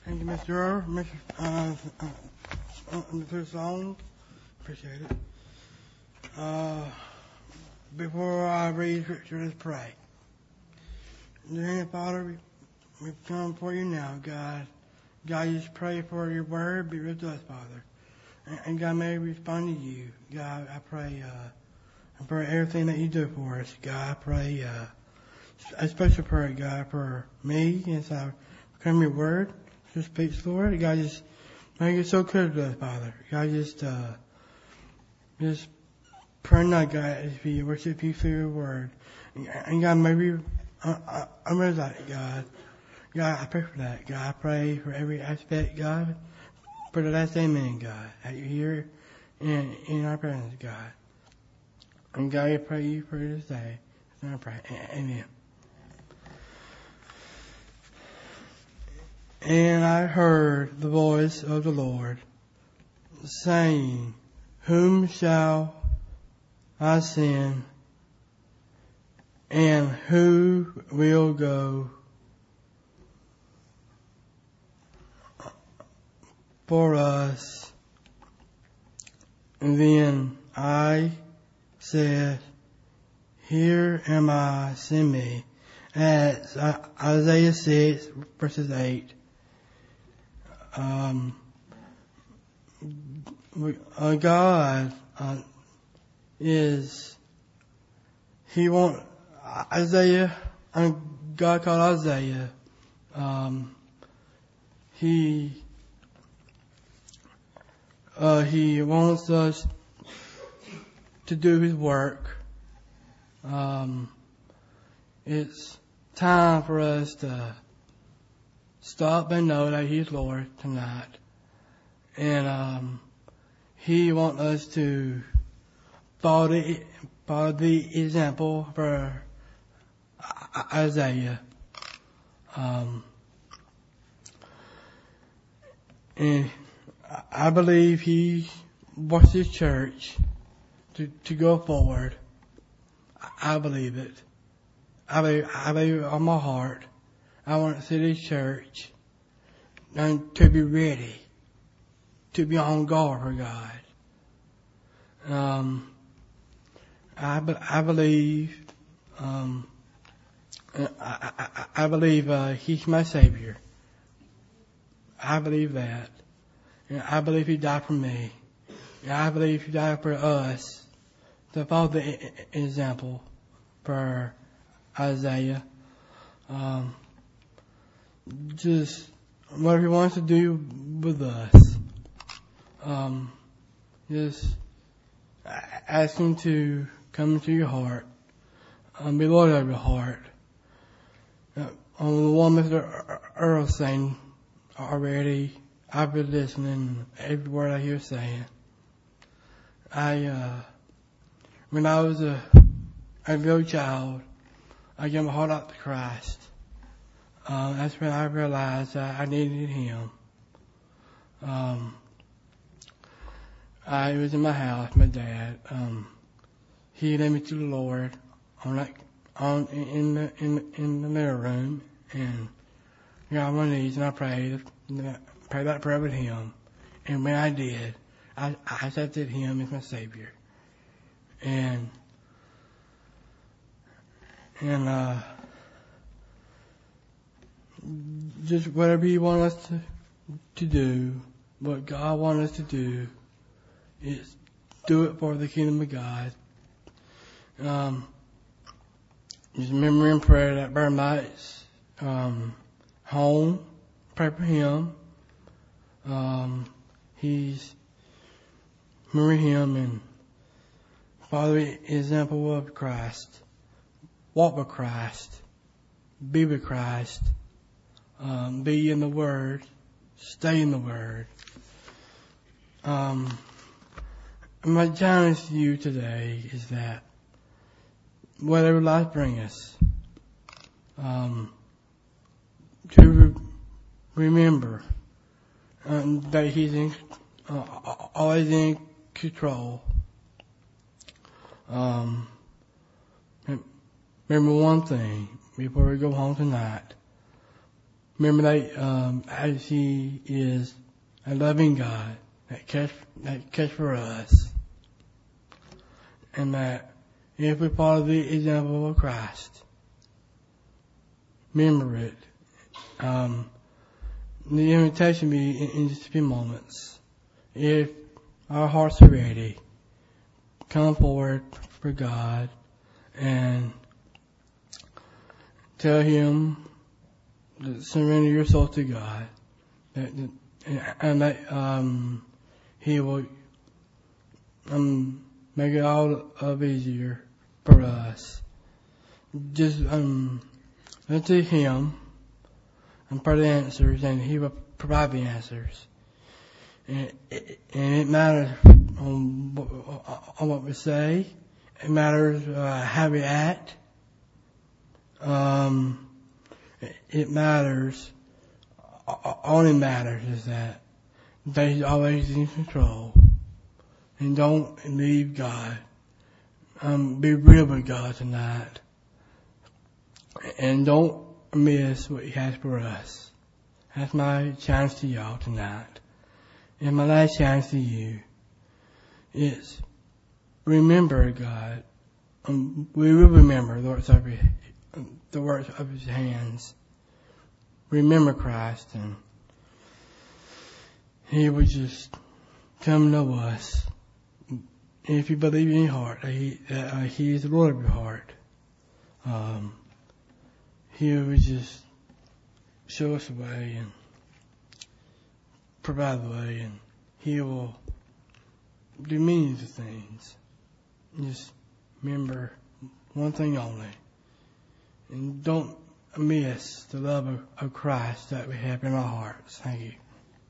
Thank you, Mr. Earl. Mr. Song. Appreciate it. Before I read scripture, let's pray. Dear Heavenly Father, we come for you now, God. God, just pray for your word, be with us, Father. And God, may we respond to you. God, I pray for everything that you do for us. God, I pray a special prayer, God, for me as I come your word. Just speak, Lord. God, just make it so clear to us, Father. God, just pray now, God, as we worship you through your word. And God, maybe I'm ready that, God. God, I pray for that. God, I pray for every aspect, God, for the last amen, God, that you're here in our presence, God. And God, I pray you for this day. And I pray. Amen. And I heard the voice of the Lord saying, whom shall I send, and who will go for us? And then I said, here am I, send me. As Isaiah 6 verses 8. God Isaiah, God called Isaiah, he wants us to do his work. It's time for us to stop and know that he's Lord tonight. And he wants us to follow the example for Isaiah. And I believe he wants his church to go forward. I believe it. I believe it on my heart. I want to see this church and to be ready, to be on guard for God. I believe he's my Savior. I believe that. And I believe he died for me. And I believe he died for us to follow the example for Isaiah. Just whatever he wants to do with us. Just ask him to come into your heart. Be Lord of your heart. On the one Mr. Earl saying already, I've been listening every word I hear saying. When I was a little child, I gave my heart out to Christ. That's when I realized I needed him. I was in my house, my dad. He led me to the Lord in the living room, and got on my knees and I prayed that prayer with him. And when I did, I accepted him as my Savior. And just whatever he wants us to do, what God wants us to do, is do it for the kingdom of God. Just remember in prayer that Burmite's home, pray for him. He's remember him and follow the example of Christ. Walk with Christ. Be with Christ. Be in the Word. Stay in the Word. My challenge to you today is that whatever life brings us, to remember that he's always in control. Remember one thing before we go home tonight. Remember that as He is a loving God that cares for us, and that if we follow the example of Christ, remember it. The invitation will be in just a few moments. If our hearts are ready, come forward for God and tell Him to surrender your soul to God, and that He will make it all of easier for us. Just look to Him and for the answers, and He will provide the answers. And it matters on what we say. It matters how we act. It matters. Only matters is that He's always in control. And don't leave God. Be real with God tonight. And don't miss what He has for us. That's my challenge to y'all tonight. And my last challenge to you is remember God. We will remember the works of His hands. Remember Christ, and He will just come to us. If you believe in your heart that He is the Lord of your heart, He will just show us the way and provide the way, and He will do many of the things. Just remember one thing only, and don't miss the love of Christ that we have in our hearts. Thank you.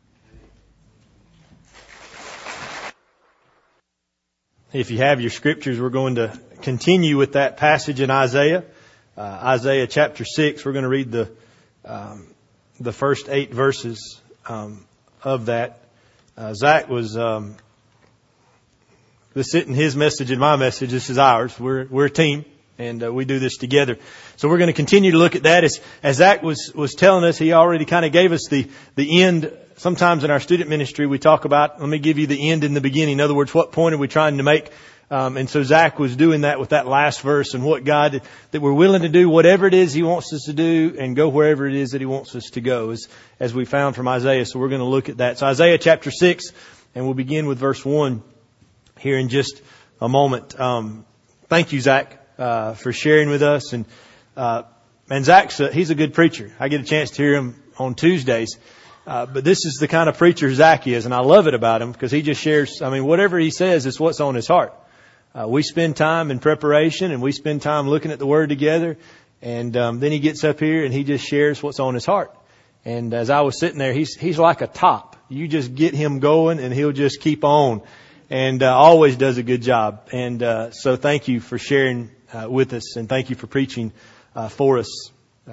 If you have your scriptures, we're going to continue with that passage in Isaiah. Isaiah chapter 6, we're going to read the first 8 verses of that. Zach was this isn't his message and my message. This is ours. We're a team, and we do this together. So we're going to continue to look at that. As Zach was telling us, he already kind of gave us the end. Sometimes in our student ministry, we talk about, let me give you the end and the beginning. In other words, what point are we trying to make? And so Zach was doing that with that last verse, and what God, that we're willing to do whatever it is He wants us to do and go wherever it is that He wants us to go, as we found from Isaiah. So we're going to look at that. So Isaiah chapter 6, and we'll begin with verse 1 here in just a moment. Thank you, Zach, for sharing with us. And Zach's he's a good preacher. I get a chance to hear him on Tuesdays. But this is the kind of preacher Zach is, and I love it about him because he just shares, whatever he says is what's on his heart. We spend time in preparation, and we spend time looking at the Word together, and then he gets up here and he just shares what's on his heart. And as I was sitting there, he's like a top. You just get him going and he'll just keep on, and always does a good job. And so thank you for sharing with us, and thank you for preaching for us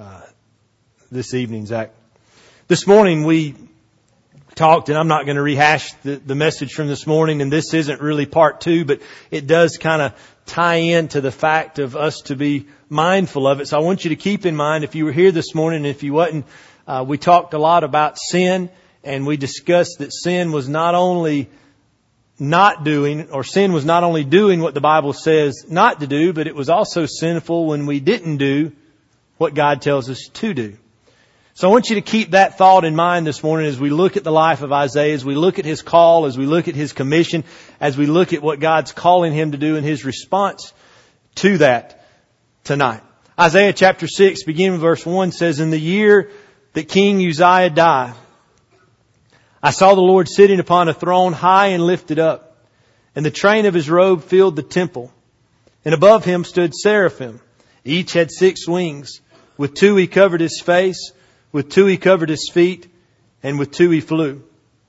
this evening, Zach. This morning we talked, and I'm not going to rehash the message from this morning, and this isn't really part 2, but it does kind of tie into the fact of us to be mindful of it. So I want you to keep in mind, if you were here this morning, and if you wasn't, we talked a lot about sin, and we discussed that sin was not only doing what the Bible says not to do, but it was also sinful when we didn't do what God tells us to do. So I want you to keep that thought in mind this morning as we look at the life of Isaiah, as we look at his call, as we look at his commission, as we look at what God's calling him to do and his response to that tonight. Isaiah chapter 6, beginning with verse 1, says, "In the year that King Uzziah died, I saw the Lord sitting upon a throne high and lifted up, and the train of His robe filled the temple. And above Him stood seraphim. Each had 6 wings. With 2 He covered His face, with 2 He covered His feet, and with 2 He flew.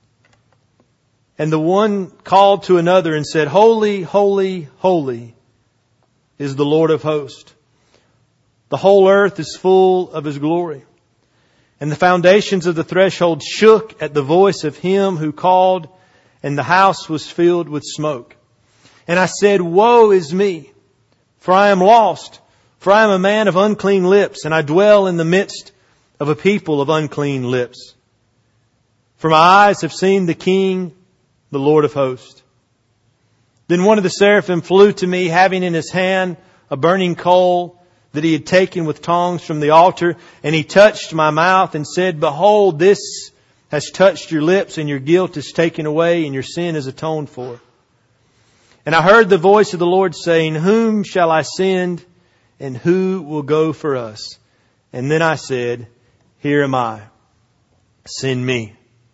And the one called to another and said, Holy, holy, holy is the Lord of hosts. The whole earth is full of His glory. And the foundations of the threshold shook at the voice of Him who called, and the house was filled with smoke. And I said, Woe is me, for I am lost, for I am a man of unclean lips, and I dwell in the midst of a people of unclean lips. For my eyes have seen the King, the Lord of hosts. Then one of the seraphim flew to me, having in his hand a burning coal that he had taken with tongs from the altar. And he touched my mouth and said, Behold, this has touched your lips, and your guilt is taken away, and your sin is atoned for. And I heard the voice of the Lord saying, Whom shall I send, and who will go for us? And then I said, Here am I. Send me.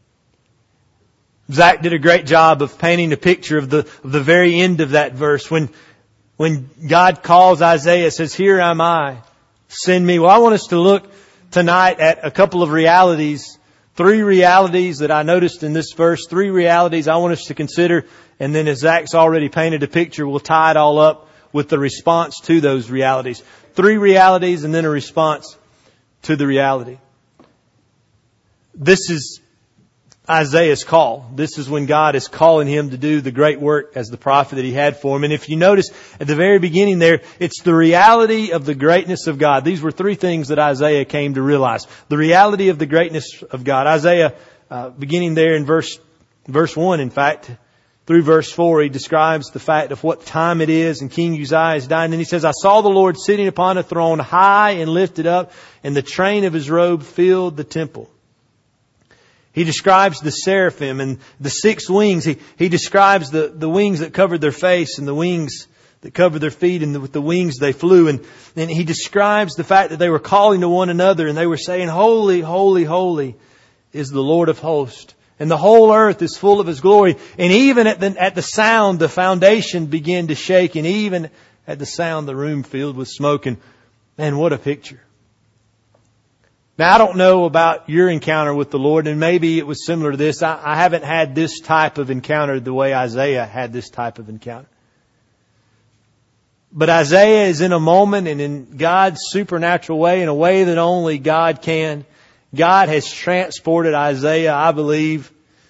Zach did a great job of painting a picture of the very end of that verse. When God calls Isaiah, says, Here am I. Send me. Well, I want us to look tonight at a couple of realities. 3 realities that I noticed in this verse. 3 realities I want us to consider. And then as Zach's already painted a picture, we'll tie it all up with the response to those realities. 3 realities and then a response to the reality. This is Isaiah's call. This is when God is calling him to do the great work as the prophet that He had for him. And if you notice at the very beginning there, it's the reality of the greatness of God. These were 3 things that Isaiah came to realize. The reality of the greatness of God. Isaiah, beginning there in verse 1, in fact, through verse 4, he describes the fact of what time it is, and King Uzziah is dying. And he says, I saw the Lord sitting upon a throne, high and lifted up, and the train of His robe filled the temple. He describes the seraphim and the 6 wings. He describes the wings that covered their face and the wings that covered their feet, and with the wings they flew. And he describes the fact that they were calling to one another and they were saying, Holy, holy, holy is the Lord of hosts. And the whole earth is full of His glory. And even at the sound, the foundation began to shake. And even at the sound, the room filled with smoke. And man, what a picture. Now, I don't know about your encounter with the Lord, and maybe it was similar to this. I haven't had this type of encounter the way Isaiah had this type of encounter. But Isaiah is in a moment and in God's supernatural way, in a way that only God can. God has transported Isaiah, I believe,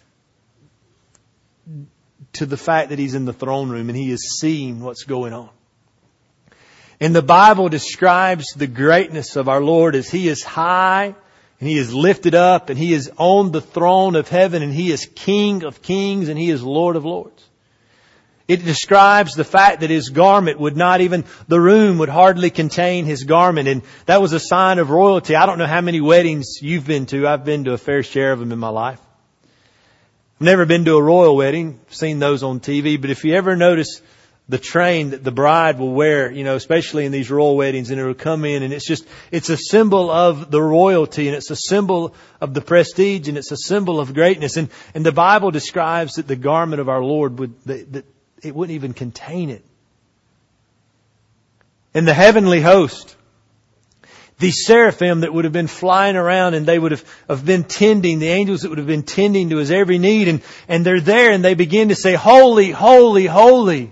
to the fact that he's in the throne room and he is seeing what's going on. And the Bible describes the greatness of our Lord as He is high and He is lifted up and He is on the throne of heaven and He is King of kings and He is Lord of lords. It describes the fact that His garment would not even, the room would hardly contain His garment. And that was a sign of royalty. I don't know how many weddings you've been to. I've been to a fair share of them in my life. I've never been to a royal wedding. I've seen those on TV. But if you ever notice the train that the bride will wear, especially in these royal weddings, and it will come in and it's a symbol of the royalty and it's a symbol of the prestige and it's a symbol of greatness. And the Bible describes that the garment of our Lord that it wouldn't even contain it. And the heavenly host, these seraphim that would have been flying around and they would have been tending, the angels that would have been tending to His every need, and they're there and they begin to say, Holy, holy, holy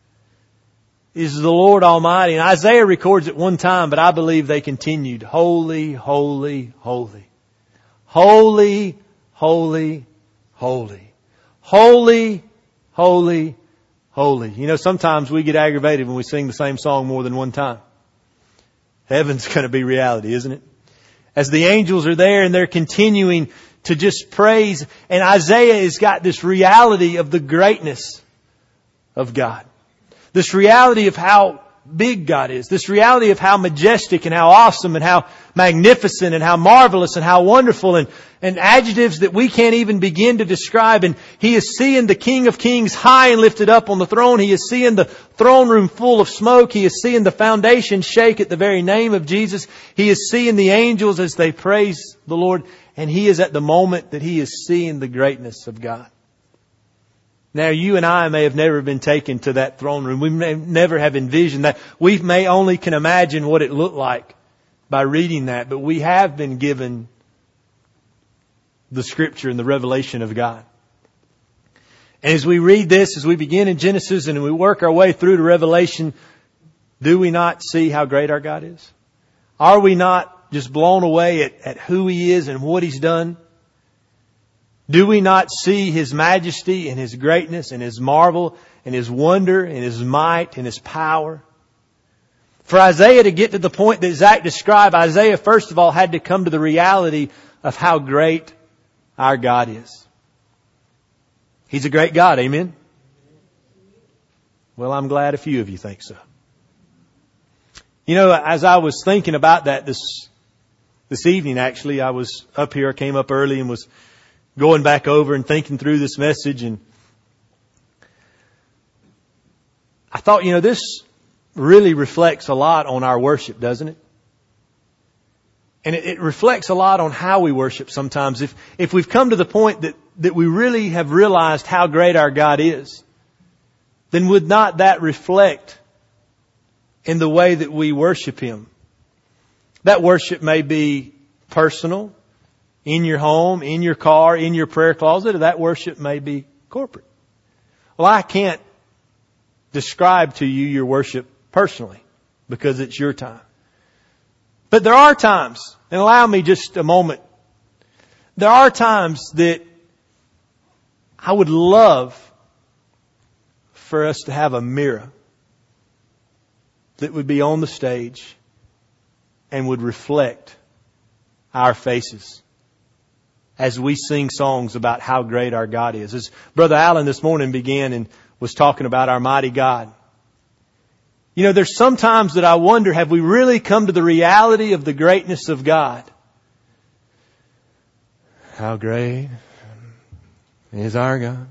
is the Lord Almighty. And Isaiah records it one time, but I believe they continued. Holy, holy, holy. Holy, holy, holy. Holy, holy, holy. Sometimes we get aggravated when we sing the same song more than one time. Heaven's going to be reality, isn't it? As the angels are there and they're continuing to just praise. And Isaiah has got this reality of the greatness of God. This reality of how big God is. This reality of how majestic and how awesome and how magnificent and how marvelous and how wonderful and adjectives that we can't even begin to describe. And he is seeing the King of Kings high and lifted up on the throne. He is seeing the throne room full of smoke. He is seeing the foundation shake at the very name of Jesus. He is seeing the angels as they praise the Lord. And he is at the moment that he is seeing the greatness of God. Now, you and I may have never been taken to that throne room. We may never have envisioned that. We may only can imagine what it looked like by reading that. But we have been given the Scripture and the revelation of God. And as we read this, as we begin in Genesis and we work our way through to Revelation, do we not see how great our God is? Are we not just blown away at who He is and what He's done? Do we not see His majesty and His greatness and His marvel and His wonder and His might and His power? For Isaiah to get to the point that Zach described, Isaiah first of all had to come to the reality of how great our God is. He's a great God, amen? Well, I'm glad a few of you think so. You know, as I was thinking about that this evening, actually, I was up here, I came up early and was going back over and thinking through this message, and I thought, you know, this really reflects a lot on our worship, doesn't it? And it reflects a lot on how we worship sometimes. If we've come to the point that we really have realized how great our God is, then would not that reflect in the way that we worship Him? That worship may be personal, in your home, in your car, in your prayer closet, or that worship may be corporate. Well, I can't describe to you your worship personally because it's your time. But there are times, and allow me just a moment, there are times that I would love for us to have a mirror that would be on the stage and would reflect our faces as we sing songs about how great our God is. As Brother Allen this morning began and was talking about our mighty God. You know, there's some times that I wonder, have we really come to the reality of the greatness of God? How great is our God?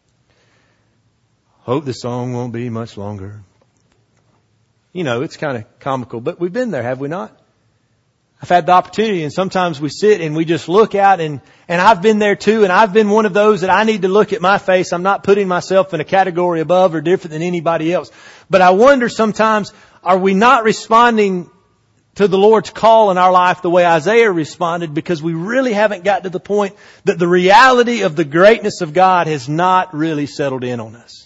Hope the song won't be much longer. You know, it's kind of comical, but we've been there, have we not? I've had the opportunity, and sometimes we sit and we just look out, and I've been there too, and I've been one of those that I need to look at my face. I'm not putting myself in a category above or different than anybody else. But I wonder sometimes, are we not responding to the Lord's call in our life the way Isaiah responded, because we really haven't got to the point that the reality of the greatness of God has not really settled in on us?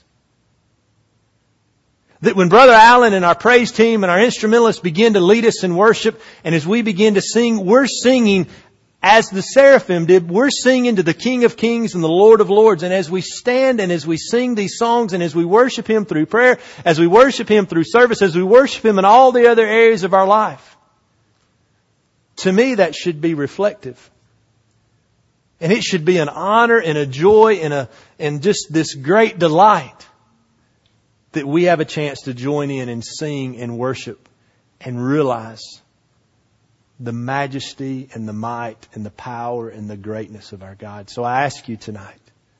That when Brother Allen and our praise team and our instrumentalists begin to lead us in worship, and as we begin to sing, we're singing as the seraphim did. We're singing to the King of Kings and the Lord of Lords. And as we stand and as we sing these songs and as we worship Him through prayer, as we worship Him through service, as we worship Him in all the other areas of our life, to me that should be reflective. And it should be an honor and a joy and just this great delight that we have a chance to join in and sing and worship and realize the majesty and the might and the power and the greatness of our God. So I ask you tonight,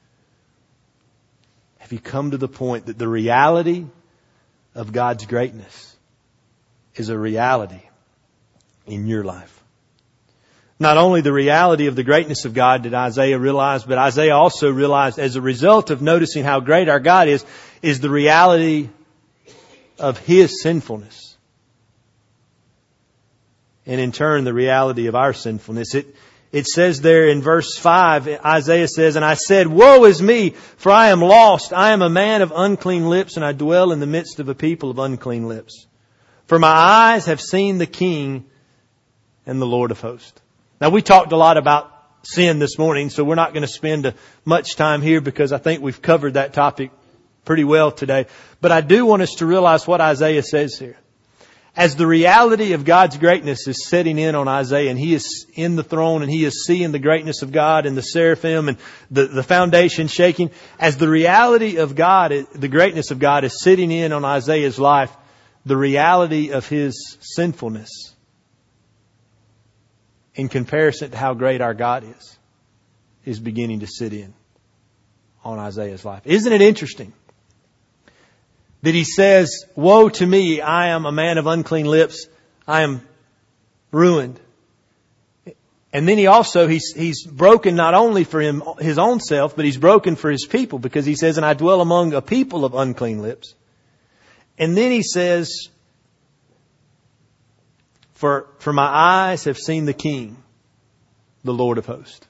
have you come to the point that the reality of God's greatness is a reality in your life? Not only the reality of the greatness of God did Isaiah realize, but Isaiah also realized, as a result of noticing how great our God is the reality of His sinfulness. And in turn, the reality of our sinfulness. It says there in verse 5, Isaiah says, "And I said, Woe is me, for I am lost. I am a man of unclean lips, and I dwell in the midst of a people of unclean lips. For my eyes have seen the King and the Lord of hosts." Now, we talked a lot about sin this morning, so we're not going to spend much time here because I think we've covered that topic pretty well today. But I do want us to realize what Isaiah says here. As the reality of God's greatness is setting in on Isaiah, and he is in the throne and he is seeing the greatness of God and the seraphim and the foundation shaking, as the reality of God, the greatness of God is sitting in on Isaiah's life, the reality of his sinfulness in comparison to how great our God is beginning to sit in on Isaiah's life. Isn't it interesting that he says, "Woe to me, I am a man of unclean lips, I am ruined." And then he's broken not only for his own self, but he's broken for his people, because he says, "And I dwell among a people of unclean lips." And then he says, For my eyes have seen the King, the Lord of hosts."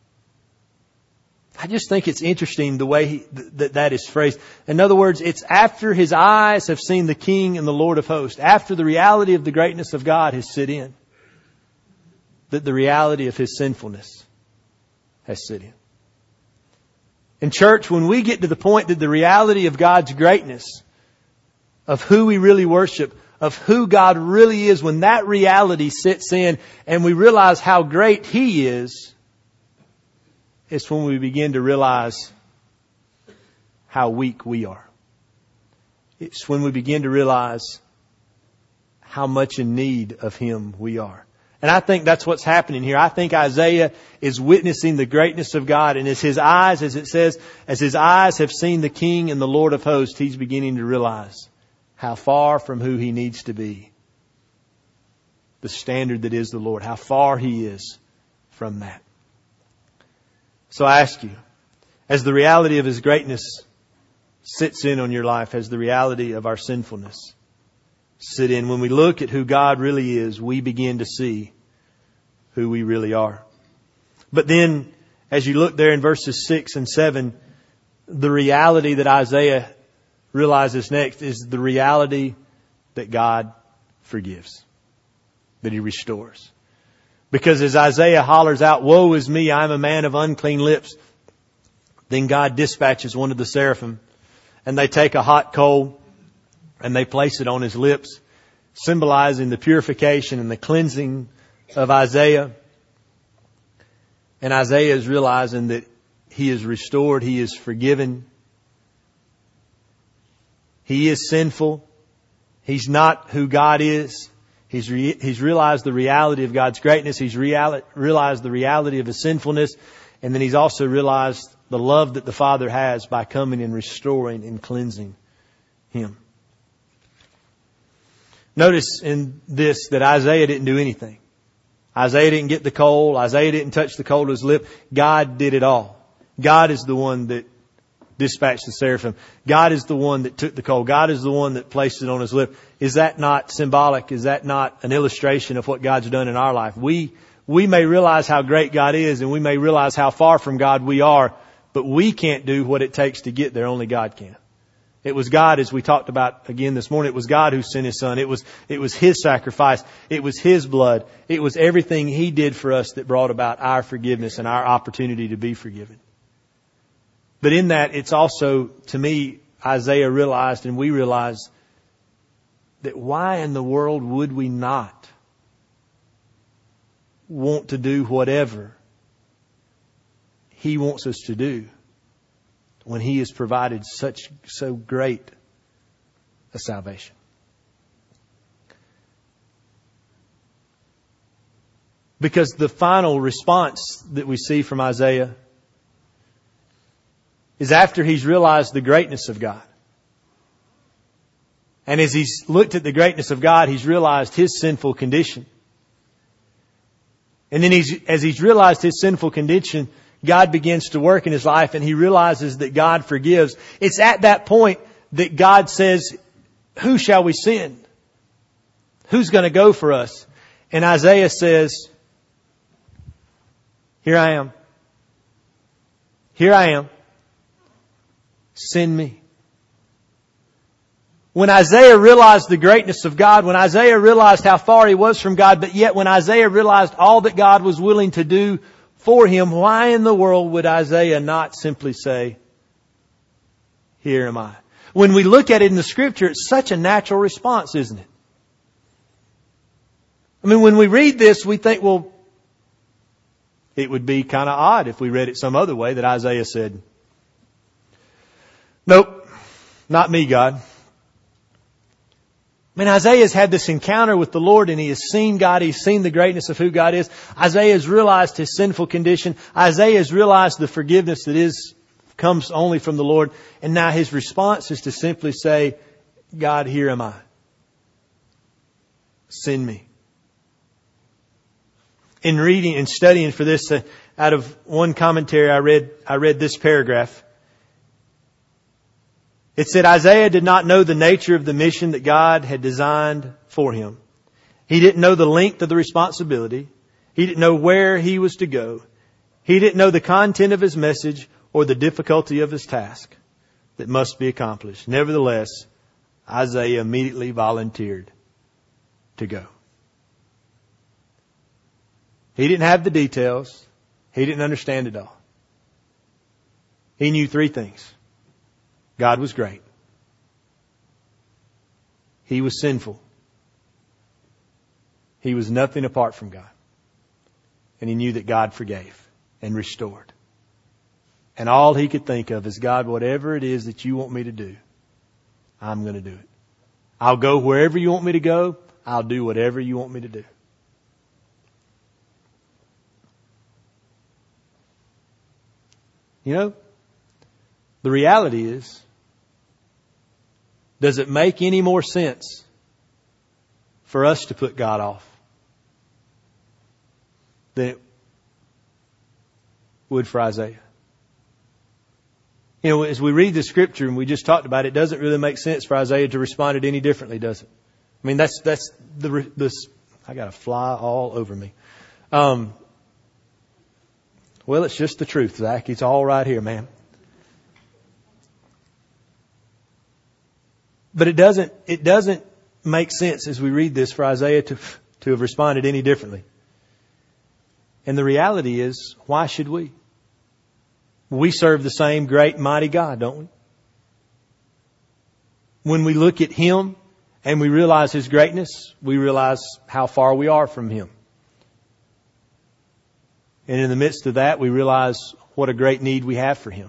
I just think it's interesting the way that is phrased. In other words, it's after his eyes have seen the King and the Lord of hosts, after the reality of the greatness of God has set in, that the reality of his sinfulness has set in. In church, when we get to the point that the reality of God's greatness, of who we really worship, of who God really is, when that reality sits in and we realize how great He is, it's when we begin to realize how weak we are. It's when we begin to realize how much in need of Him we are. And I think that's what's happening here. I think Isaiah is witnessing the greatness of God. And as his eyes, as it says, as his eyes have seen the King and the Lord of hosts, he's beginning to realize how far from who he needs to be. The standard that is the Lord. How far he is from that. So I ask you, as the reality of His greatness sits in on your life, as the reality of our sinfulness sit in, when we look at who God really is, we begin to see who we really are. But then, as you look there in verses 6 and 7, the reality that Isaiah realizes next is the reality that God forgives, that He restores. Because as Isaiah hollers out, "Woe is me, I am a man of unclean lips," then God dispatches one of the seraphim, and they take a hot coal and they place it on his lips, symbolizing the purification and the cleansing of Isaiah. And Isaiah is realizing that he is restored, he is forgiven. He is sinful. He's not who God is. He's realized the reality of God's greatness. He's realized the reality of his sinfulness. And then he's also realized the love that the Father has by coming and restoring and cleansing him. Notice in this that Isaiah didn't do anything. Isaiah didn't get the coal. Isaiah didn't touch the coal to his lip. God did it all. God is the one that dispatched the seraphim. God is the one that took the coal. God is the one that placed it on his lip. Is that not symbolic? Is that not an illustration of what God's done in our life? We may realize how great God is, and we may realize how far from God we are, but we can't do what it takes to get there. Only God can. It was God, as we talked about again this morning, it was God who sent His Son. It was His sacrifice. It was His blood. It was everything He did for us that brought about our forgiveness and our opportunity to be forgiven. But in that, it's also, to me, Isaiah realized and we realize that why in the world would we not want to do whatever He wants us to do when He has provided so great a salvation? Because the final response that we see from Isaiah is after he's realized the greatness of God. And as he's looked at the greatness of God, he's realized his sinful condition. And then as he's realized his sinful condition, God begins to work in his life, and he realizes that God forgives. It's at that point that God says, "Who shall we send? Who's going to go for us?" And Isaiah says, "Here I am. Here I am. Send me." When Isaiah realized the greatness of God, when Isaiah realized how far he was from God, but yet when Isaiah realized all that God was willing to do for him, why in the world would Isaiah not simply say, "Here am I"? When we look at it in the Scripture, it's such a natural response, isn't it? I mean, when we read this, we think, well, it would be kind of odd if we read it some other way, that Isaiah said, "Nope, not me, God." I mean, Isaiah's had this encounter with the Lord, and he has seen God. He's seen the greatness of who God is. Isaiah has realized his sinful condition. Isaiah has realized the forgiveness that comes only from the Lord. And now his response is to simply say, "God, here am I. Send me." In reading and studying for this, out of one commentary I read this paragraph. It said, Isaiah did not know the nature of the mission that God had designed for him. He didn't know the length of the responsibility. He didn't know where he was to go. He didn't know the content of his message or the difficulty of his task that must be accomplished. Nevertheless, Isaiah immediately volunteered to go. He didn't have the details. He didn't understand it all. He knew three things. God was great. He was sinful. He was nothing apart from God. And he knew that God forgave and restored. And all he could think of is, God, whatever it is that you want me to do, I'm going to do it. I'll go wherever you want me to go. I'll do whatever you want me to do. You know, the reality is, does it make any more sense for us to put God off than it would for Isaiah? You know, as we read the scripture and we just talked about it, it doesn't really make sense for Isaiah to respond it any differently, does it? I mean, that's I got a fly all over me. Well, it's just the truth, Zach. It's all right here, man. But it doesn't make sense as we read this for Isaiah to have responded any differently. And the reality is, why should we? We serve the same great and mighty God, don't we? When we look at Him and we realize His greatness, we realize how far we are from Him. And in the midst of that, we realize what a great need we have for Him.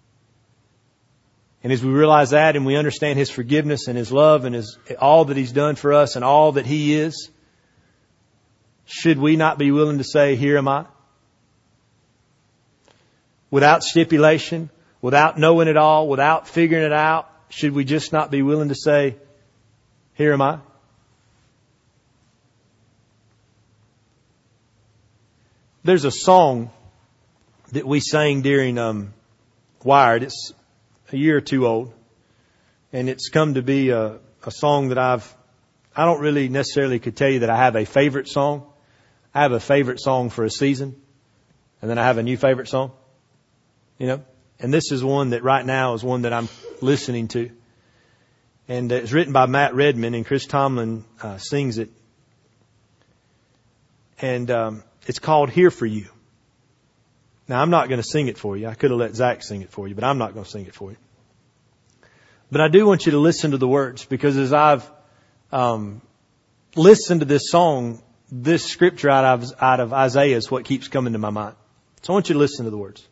And as we realize that and we understand His forgiveness and His love and all that He's done for us and all that He is, should we not be willing to say, here am I? Without stipulation, without knowing it all, without figuring it out, should we just not be willing to say, here am I? There's a song that we sang during Wired. It's a year or two old. And it's come to be a song that I don't really necessarily could tell you that I have a favorite song. I have a favorite song for a season. And then I have a new favorite song. You know? And this is one that right now is one that I'm listening to. And it's written by Matt Redman, and Chris Tomlin sings it. And it's called Here For You. Now, I'm not going to sing it for you. I could have let Zach sing it for you, but I'm not going to sing it for you. But I do want you to listen to the words, because as I've listened to this song, this scripture out of Isaiah is what keeps coming to my mind. So I want you to listen to the words.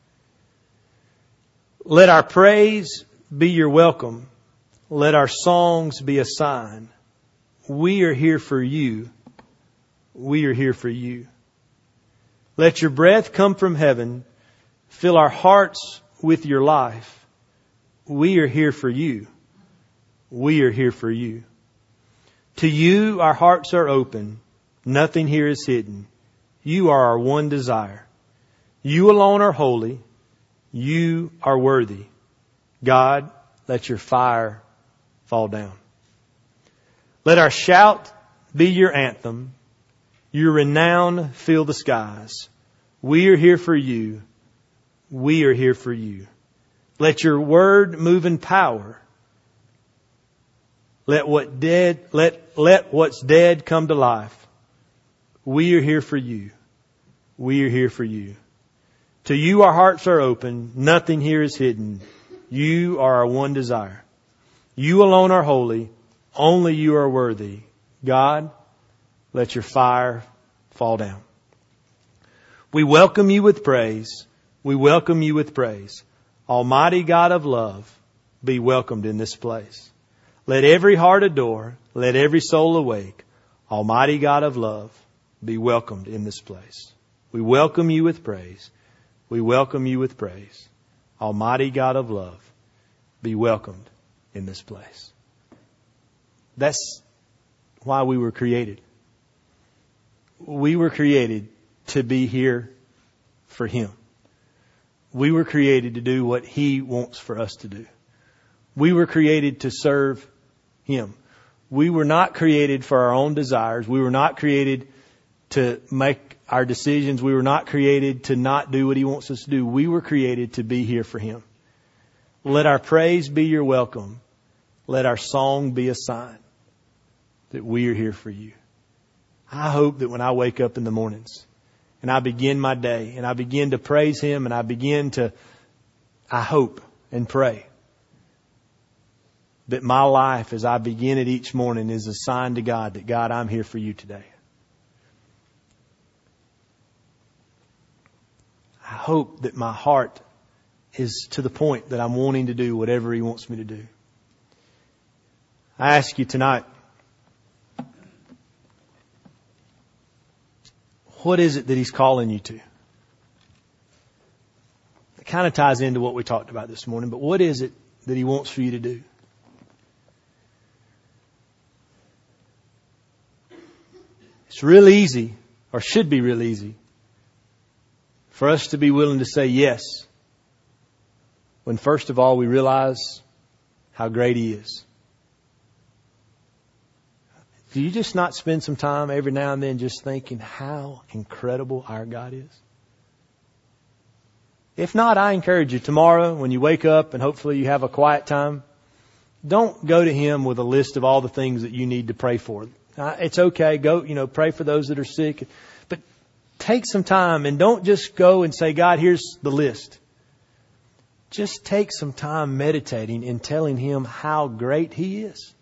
Let our praise be your welcome. Let our songs be a sign. We are here for you. We are here for you. Let your breath come from heaven. Fill our hearts with your life. We are here for you. We are here for you. To you our hearts are open. Nothing here is hidden. You are our one desire. You alone are holy. You are worthy. God, let your fire fall down. Let our shout be your anthem. Your renown fill the skies. We are here for you. We are here for you. Let your word move in power. Let what's dead come to life. We are here for you. We are here for you. To you our hearts are open. Nothing here is hidden. You are our one desire. You alone are holy. Only you are worthy. God, let your fire fall down. We welcome you with praise. We welcome you with praise. Almighty God of love, be welcomed in this place. Let every heart adore. Let every soul awake. Almighty God of love, be welcomed in this place. We welcome you with praise. We welcome you with praise. Almighty God of love, be welcomed in this place. That's why we were created. We were created to be here for Him. We were created to do what He wants for us to do. We were created to serve Him. We were not created for our own desires. We were not created to make our decisions. We were not created to not do what He wants us to do. We were created to be here for Him. Let our praise be your welcome. Let our song be a sign that we are here for you. I hope that when I wake up in the mornings and I begin my day and I begin to praise Him and I hope and pray that my life as I begin it each morning is a sign to God that, God, I'm here for you today. I hope that my heart is to the point that I'm wanting to do whatever He wants me to do. I ask you tonight, what is it that He's calling you to? It kind of ties into what we talked about this morning, but what is it that He wants for you to do? It's real easy, or should be real easy, for us to be willing to say yes, when first of all we realize how great He is. Do you just not spend some time every now and then just thinking how incredible our God is? If not, I encourage you tomorrow when you wake up and hopefully you have a quiet time, don't go to Him with a list of all the things that you need to pray for. It's okay. Go, pray for those that are sick. But take some time and don't just go and say, God, here's the list. Just take some time meditating and telling Him how great He is.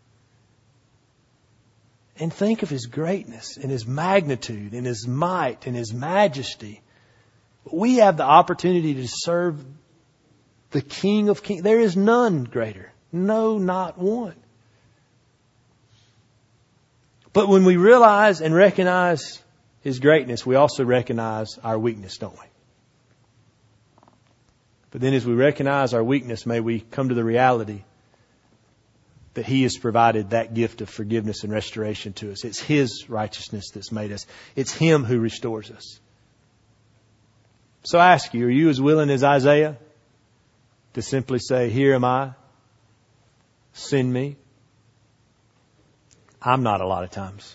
And think of His greatness and His magnitude and His might and His majesty. We have the opportunity to serve the King of Kings. There is none greater. No, not one. But when we realize and recognize His greatness, we also recognize our weakness, don't we? But then as we recognize our weakness, may we come to the reality that He has provided that gift of forgiveness and restoration to us. It's His righteousness that's made us. It's Him who restores us. So I ask you, are you as willing as Isaiah to simply say, here am I, send me? I'm not a lot of times.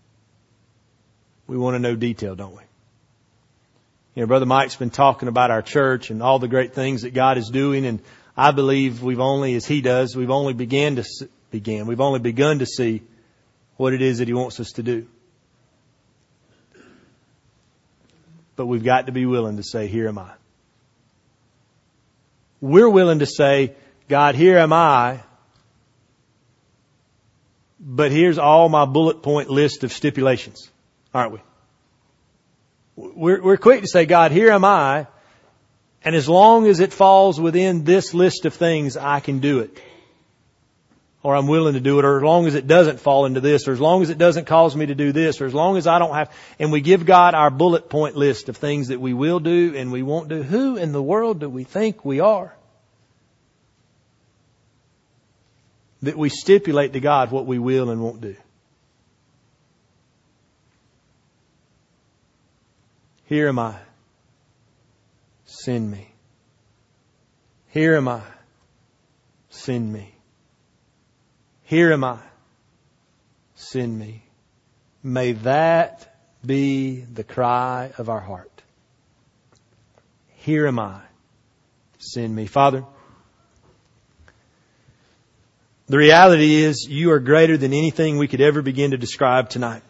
We want to know detail, don't we? Brother Mike's been talking about our church and all the great things that God is doing, and I believe we've only, as he does, we've only begun to see what it is that He wants us to do. But we've got to be willing to say, here am I. We're willing to say, God, here am I, but here's all my bullet point list of stipulations, aren't we? We're quick to say, God, here am I, and as long as it falls within this list of things, I can do it. Or I'm willing to do it, or as long as it doesn't fall into this, or as long as it doesn't cause me to do this, or as long as I don't have... And we give God our bullet point list of things that we will do and we won't do. Who in the world do we think we are? That we stipulate to God what we will and won't do. Here am I. Send me. Here am I. Send me. Here am I. Send me. May that be the cry of our heart. Here am I. Send me. Father, the reality is You are greater than anything we could ever begin to describe tonight.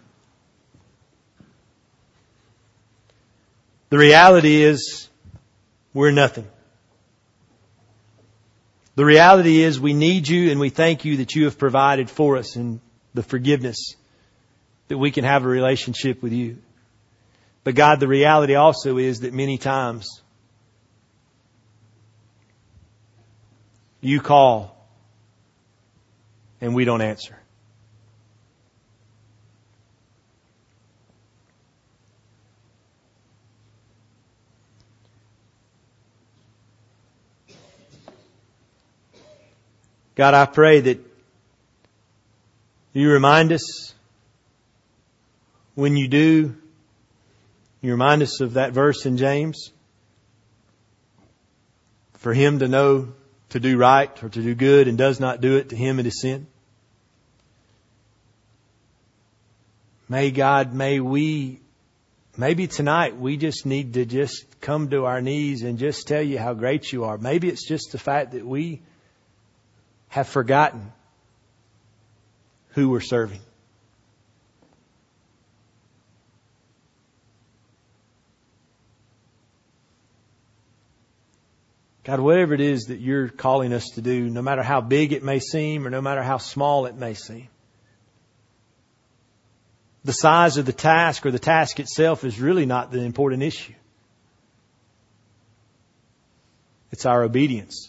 The reality is we're nothing. The reality is we need You, and we thank You that You have provided for us in the forgiveness that we can have a relationship with You. But God, the reality also is that many times You call and we don't answer. God, I pray that You remind us when You do. You remind us of that verse in James. For him to know to do right or to do good and does not do it, to him it is sin. Maybe tonight we just need to just come to our knees and just tell You how great You are. Maybe it's just the fact that we have forgotten who we're serving. God, whatever it is that You're calling us to do, no matter how big it may seem or no matter how small it may seem, the size of the task or the task itself is really not the important issue. It's our obedience.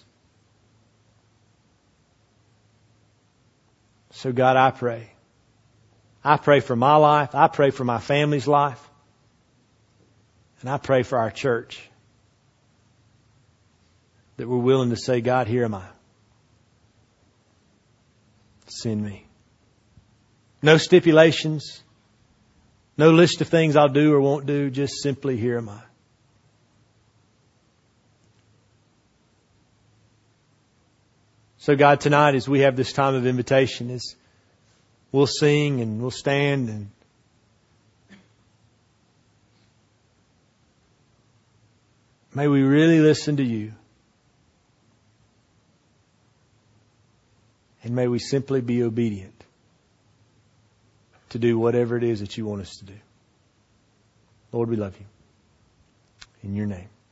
So God, I pray. I pray for my life. I pray for my family's life. And I pray for our church. That we're willing to say, God, here am I. Send me. No stipulations. No list of things I'll do or won't do. Just simply, here am I. So God, tonight as we have this time of invitation, as we'll sing and we'll stand and may we really listen to you. And may we simply be obedient to do whatever it is that you want us to do. Lord, we love you. In your name.